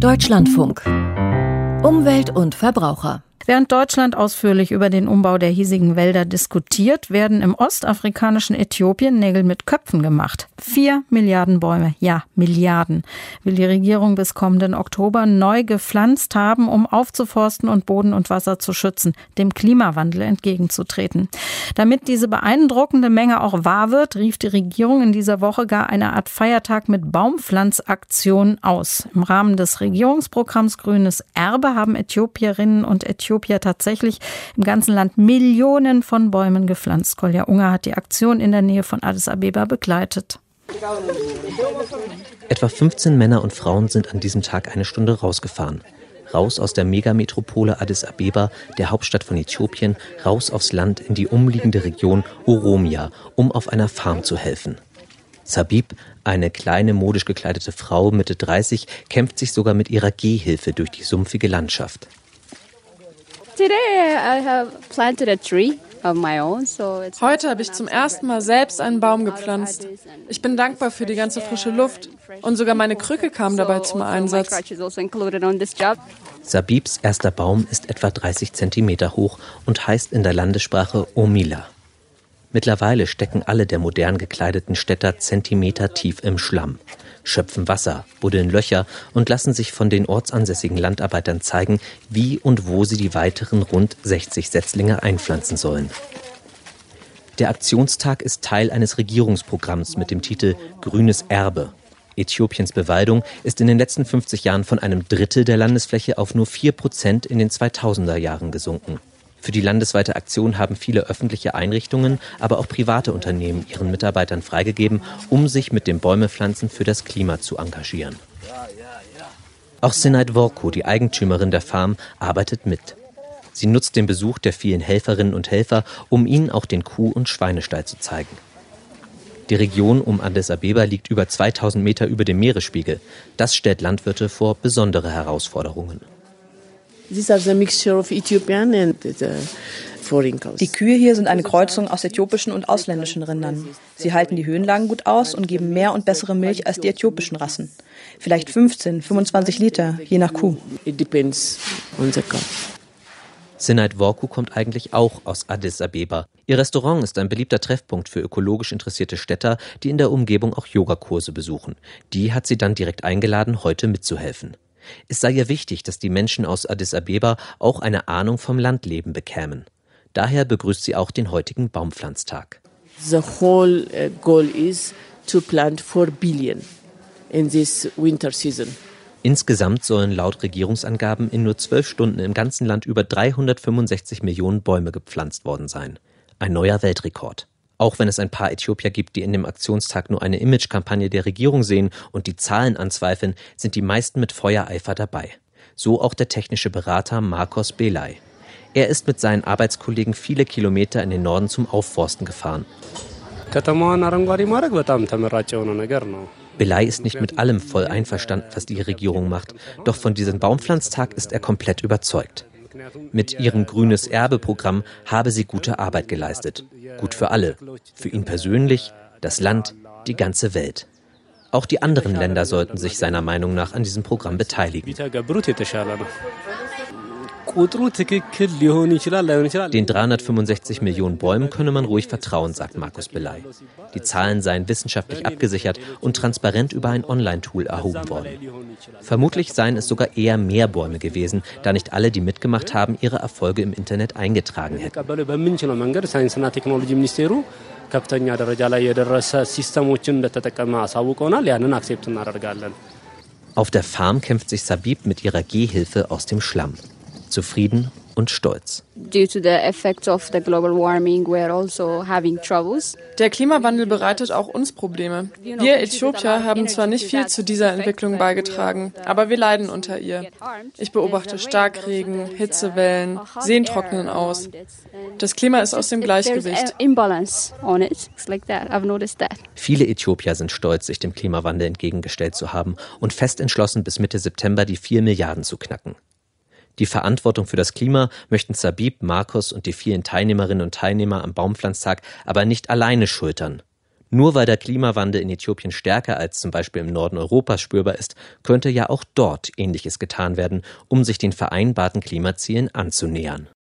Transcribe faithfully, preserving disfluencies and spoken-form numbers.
Deutschlandfunk. Umwelt und Verbraucher. Während Deutschland ausführlich über den Umbau der hiesigen Wälder diskutiert, werden im ostafrikanischen Äthiopien Nägel mit Köpfen gemacht. Vier Milliarden Bäume, ja, Milliarden, will die Regierung bis kommenden Oktober neu gepflanzt haben, um aufzuforsten und Boden und Wasser zu schützen, dem Klimawandel entgegenzutreten. Damit diese beeindruckende Menge auch wahr wird, rief die Regierung in dieser Woche gar eine Art Feiertag mit Baumpflanzaktion aus. Im Rahmen des Regierungsprogramms Grünes Erbe haben Äthiopierinnen und Äthiopier tatsächlich im ganzen Land Millionen von Bäumen gepflanzt. Kolja Unger hat die Aktion in der Nähe von Addis Abeba begleitet. Etwa fünfzehn Männer und Frauen sind an diesem Tag eine Stunde rausgefahren. Raus aus der Megametropole Addis Abeba, der Hauptstadt von Äthiopien, raus aufs Land in die umliegende Region Oromia, um auf einer Farm zu helfen. Sabib, eine kleine, modisch gekleidete Frau, Mitte dreißig, kämpft sich sogar mit ihrer Gehhilfe durch die sumpfige Landschaft. Heute habe ich zum ersten Mal selbst einen Baum gepflanzt. Ich bin dankbar für die ganze frische Luft und sogar meine Krücke kam dabei zum Einsatz. Sabibs erster Baum ist etwa dreißig Zentimeter hoch und heißt in der Landessprache Omila. Mittlerweile stecken alle der modern gekleideten Städter Zentimeter tief im Schlamm, schöpfen Wasser, buddeln Löcher und lassen sich von den ortsansässigen Landarbeitern zeigen, wie und wo sie die weiteren rund sechzig Setzlinge einpflanzen sollen. Der Aktionstag ist Teil eines Regierungsprogramms mit dem Titel Grünes Erbe. Äthiopiens Bewaldung ist in den letzten fünfzig Jahren von einem Drittel der Landesfläche auf nur vier Prozent in den zweitausender Jahren gesunken. Für die landesweite Aktion haben viele öffentliche Einrichtungen, aber auch private Unternehmen ihren Mitarbeitern freigegeben, um sich mit dem Bäumepflanzen für das Klima zu engagieren. Auch Sinead Worku, die Eigentümerin der Farm, arbeitet mit. Sie nutzt den Besuch der vielen Helferinnen und Helfer, um ihnen auch den Kuh- und Schweinestall zu zeigen. Die Region um Addis Abeba liegt über zweitausend Meter über dem Meeresspiegel. Das stellt Landwirte vor besondere Herausforderungen. Die Kühe hier sind eine Kreuzung aus äthiopischen und ausländischen Rindern. Sie halten die Höhenlagen gut aus und geben mehr und bessere Milch als die äthiopischen Rassen. Vielleicht fünfzehn, fünfundzwanzig Liter, je nach Kuh. Sinead Worku kommt eigentlich auch aus Addis Abeba. Ihr Restaurant ist ein beliebter Treffpunkt für ökologisch interessierte Städter, die in der Umgebung auch Yogakurse besuchen. Die hat sie dann direkt eingeladen, heute mitzuhelfen. Es sei ihr wichtig, dass die Menschen aus Addis Abeba auch eine Ahnung vom Landleben bekämen. Daher begrüßt sie auch den heutigen Baumpflanztag. The whole goal is to plant four billion in this winter season. Insgesamt sollen laut Regierungsangaben in nur zwölf Stunden im ganzen Land über dreihundertfünfundsechzig Millionen Bäume gepflanzt worden sein. Ein neuer Weltrekord. Auch wenn es ein paar Äthiopier gibt, die in dem Aktionstag nur eine Imagekampagne der Regierung sehen und die Zahlen anzweifeln, sind die meisten mit Feuereifer dabei. So auch der technische Berater Marcos Belay. Er ist mit seinen Arbeitskollegen viele Kilometer in den Norden zum Aufforsten gefahren. Belay ist nicht mit allem voll einverstanden, was die Regierung macht. Doch von diesem Baumpflanztag ist er komplett überzeugt. Mit ihrem Grünes Erbe-Programm habe sie gute Arbeit geleistet. Gut für alle. Für ihn persönlich, das Land, die ganze Welt. Auch die anderen Länder sollten sich seiner Meinung nach an diesem Programm beteiligen. Den dreihundertfünfundsechzig Millionen Bäumen könne man ruhig vertrauen, sagt Marcos Belay. Die Zahlen seien wissenschaftlich abgesichert und transparent über ein Online-Tool erhoben worden. Vermutlich seien es sogar eher mehr Bäume gewesen, da nicht alle, die mitgemacht haben, ihre Erfolge im Internet eingetragen hätten. Auf der Farm kämpft sich Sabib mit ihrer Gehhilfe aus dem Schlamm. Zufrieden und stolz. Der Klimawandel bereitet auch uns Probleme. Wir Äthiopier haben zwar nicht viel zu dieser Entwicklung beigetragen, aber wir leiden unter ihr. Ich beobachte Starkregen, Hitzewellen, Seen trocknen aus. Das Klima ist aus dem Gleichgewicht. Viele Äthiopier sind stolz, sich dem Klimawandel entgegengestellt zu haben und fest entschlossen, bis Mitte September die vier Milliarden zu knacken. Die Verantwortung für das Klima möchten Sabib, Marcos und die vielen Teilnehmerinnen und Teilnehmer am Baumpflanztag aber nicht alleine schultern. Nur weil der Klimawandel in Äthiopien stärker als zum Beispiel im Norden Europas spürbar ist, könnte ja auch dort Ähnliches getan werden, um sich den vereinbarten Klimazielen anzunähern.